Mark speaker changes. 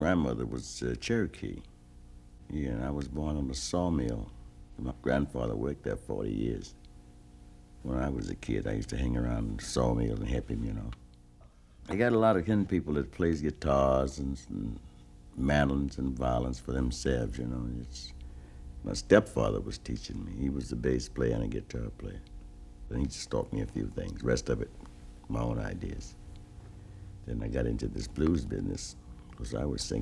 Speaker 1: Grandmother was Cherokee. Yeah, and I was born on the sawmill. My grandfather worked there 40 years. When I was a kid, I used to hang around the sawmill and help him. I got a lot of kin people that plays guitars and mandolins and violins for themselves. It's my stepfather was teaching me. He was the bass player and a guitar player. And he just taught me a few things. Rest of it, my own ideas. Then I got into this blues business because I was singing.